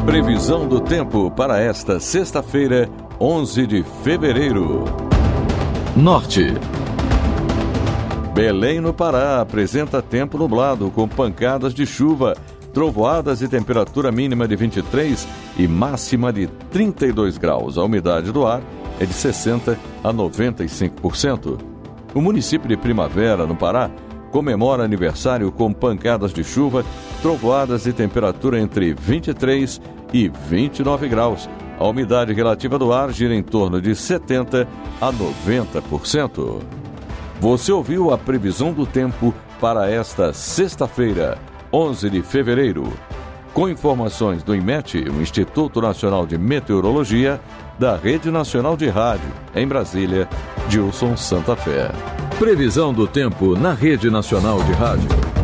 Previsão do tempo para esta sexta-feira, 11 de fevereiro. Norte. Belém, no Pará, apresenta tempo nublado com pancadas de chuva, trovoadas e temperatura mínima de 23 e máxima de 32 graus. A umidade do ar é de 60% a 95%. O município de Primavera, no Pará, comemora aniversário com pancadas de chuva, trovoadas e temperatura entre 23 e 29 graus. A umidade relativa do ar gira em torno de 70% a 90%. Você ouviu a previsão do tempo para esta sexta-feira, 11 de fevereiro. Com informações do IMET, o Instituto Nacional de Meteorologia, da Rede Nacional de Rádio, em Brasília, Gilson Santa Fé. Previsão do tempo na Rede Nacional de Rádio.